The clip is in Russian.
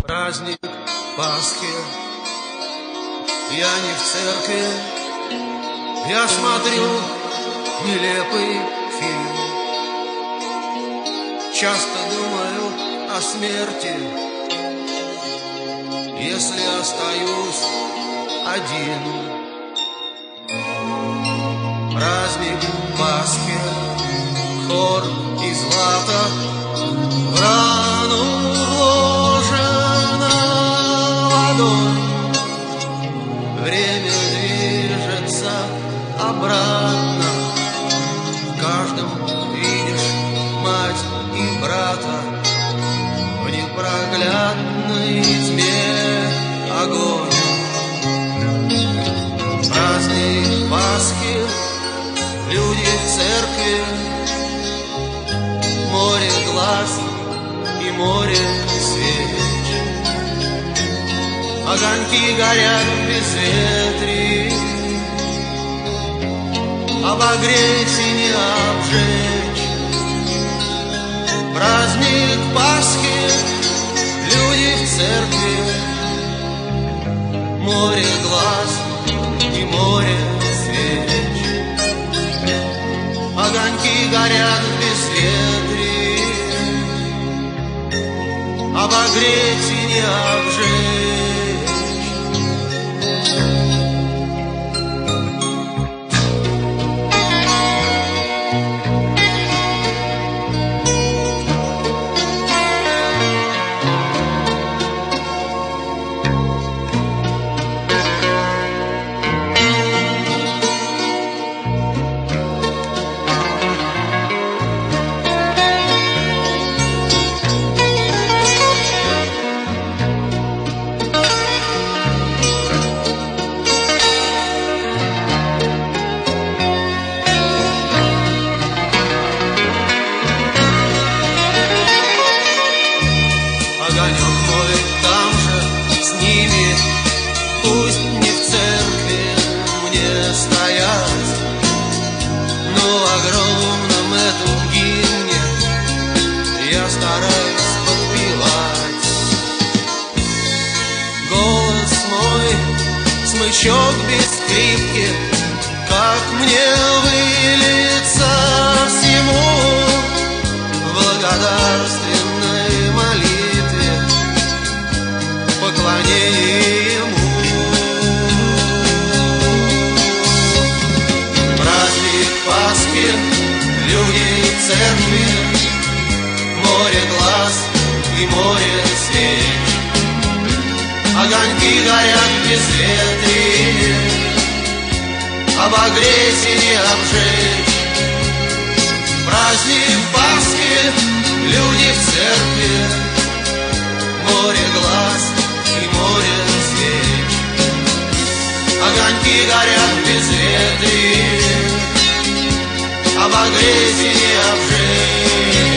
Праздник Пасхи, я не в церкви, я смотрю нелепый фильм. Часто думаю о смерти, если остаюсь один. Праздник Пасхи, хор и злато, в рану вложена водой. Время движется обратно, в каждом видишь мать и брата, в непроглядной тьме огонь. Праздник Пасхи, люди в церкви, море глаз и море свеч. Огоньки горят без ветри, обогреть и не обжечь. Праздник Пасхи, люди в церкви, море глаз и море свеч. Огоньки горят без ветри, обогреть и не обжечь. Огонек мой там же с ними, пусть не в церкви мне стоять, но в огромном этом гимне я стараюсь подпевать. Голос мой, смычок без скрипки, как мне вылиться всему в благодарственной молитве, поклонение Ему. Праздник Пасхи, люди в церкви, море глаз и море свеч. Огоньки горят без ветри, обогреть и не обжечь. Праздник Пасхи, люди в церкви, море глаз и море свеч. Огоньки горят без ветри, обогреть и не обжечь.